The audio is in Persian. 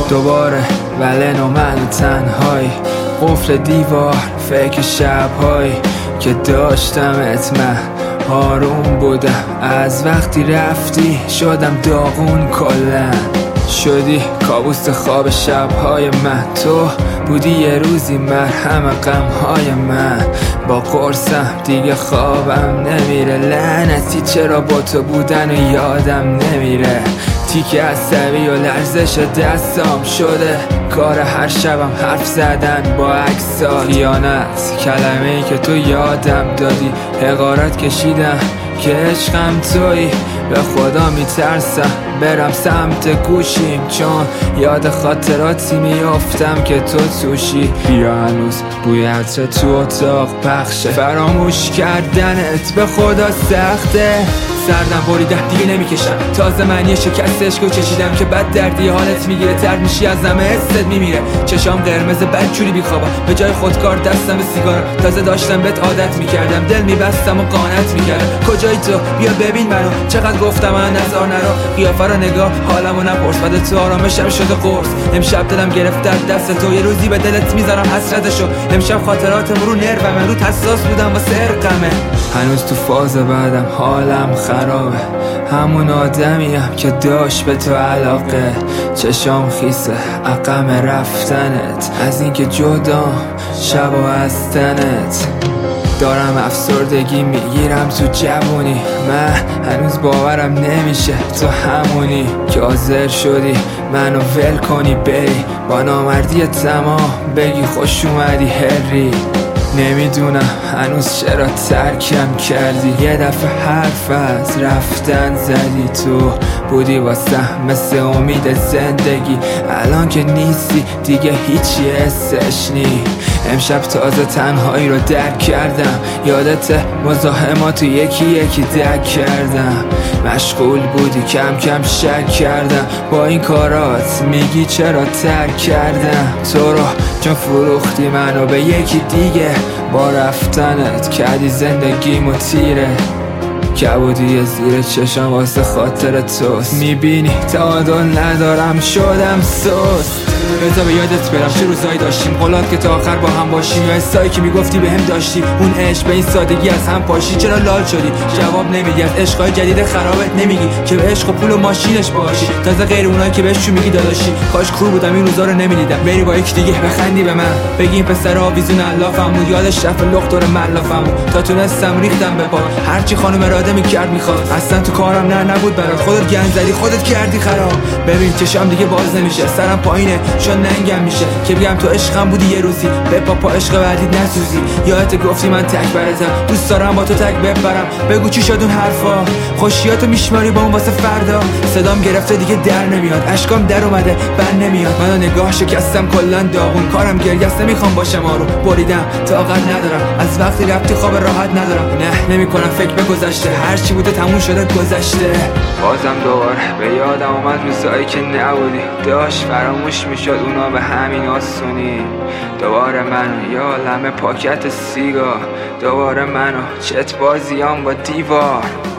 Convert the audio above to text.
دوباره ولن و من تنهایی، قفل دیوار فکر شبهایی که داشتمت. من آروم بودم از وقتی رفتی، شدم داغون کلن. شدی کابوس خواب شبهای من، تو بودی یه روزی مرهم غمهای من. با قرصم دیگه خوابم نمیره، لعنتی چرا با تو بودن و یادم نمیره. تیکه عصبی و لرزش دستام شده کار هر شبم حرف زدن با عکسات. خیانت کلمه ای که تو یادم دادی، حقارت کشیدم که عشقم تویی. به خدا میترسم برم سمت گوشیم، چون یاد خاطراتی میافتم که تو توشی. بیا هنوز بوی عطر تو اتاق پخشه، فراموش کردنت به خدا سخته. سردم بریده دیگه نمیکشم، تازه من یه شکست عشقو چشیدم که بد دردی حالت میگیره، ترد میشی از همه حست میمیره. چشام قرمز بدجوری بیخوابم، به جای خودکار دستم به سیگارم. تازه داشتم بهت عادت میکردم، دل میبستم و قانت میکردم. کجایی تو؟ بیا ببین منو، چقدر گفتم من نزار نرو. قیافه رو نگاه حالمو نپرس، بعد تو آرامشم شده قرص. امشب دلم گرفته از دست تو، یه روزی به دلت میذارم حسرتشو. امشب خاطراتم رو نرومه، رو حساس بودم واسه ارقمه. هنوز تو فاز بعدم حالم خرابه، همون آدمیم که داشت به تو علاقه. چشام خیسه عقم رفتنت، از اینکه جدا شب و از تنت. دارم افسردگی میگیرم تو جوونی، من هنوز باورم نمیشه تو همونی که حاضر شدی منو ول کنی بری، با نامردی تمام بگی خوش اومدی هری. نمیدونم هنوز چرا ترکم کردی، یه دفعه حرف از رفتن زدی. تو بودی واسه مثل امید زندگی، الان که نیستی دیگه هیچی حسش نی. امشب تازه تنهایی رو درک کردم، یادت مزاحماتو یکی یکی درک کردم. مشغول بودی کم کم شک کردم، با این کارات میگی چرا ترک کردم تو رو، چون فروختی منو به یکی دیگه. با رفتنت کردی زندگیمو تیره، کبودی زیر چشم واسه خاطر توست. میبینی تعادل ندارم شدم سست. بذار به یادت برم چه روزایی داشتیم، قولات که تا آخر با هم باشیم، یا حسایی که میگفتی به هم داشتی. اون عشق به این سادگی از هم پاشی، چرا لال شدی؟ جواب نمیدی، از عشقای جدید خرابت نمیگی که به عشق و پول و ماشینش باشی. تازه غیر اونایی که بهش چون میگی داداشی. کاش کور بودم این روزا رو نمیدیدم، بری با یک دیگه بخندی به من، بگی این پسر آویزون علافم بود، یادش رفت لخت دور ملافم بود. تا تونستم ریختم به پا، هرچی خانم اراده میکرد میخواد. اصلا تو کارم نبود برات، خودت گند زدی خودت کردی خراب. ببین چشام دیگه باز نمیشه، سرم پایینه چون ننگم میشه که بگم تو عشقم بودی یه روزی، به پاپا عشق بعدی نسوزی. یادت گفتی من تک برتم، دوست دارم با تو تک ببرم. بگو چی شد اون حرفا، خوشیاتو میشماری با اون واسه فردا. صدام گرفته دیگه در نمیاد، اشکام در اومده بر نمیاد. منو نگاه شکستم کلا داغون، کارم گریست نمیخوام باشم آروم. بریدم طاقت ندارم، از وقتی رفتی خواب راحت ندارم. نه نمیکنم فکر به گذشته، هر چی بوده تموم شده گذشته. بازم دوباره به یادم اومد روزایی که نبودی، داشت فراموش میشد اونا به همین آسونی. دوباره منو یا لمه پاکت سیگار، دوباره منو چت بازیام با دیوار.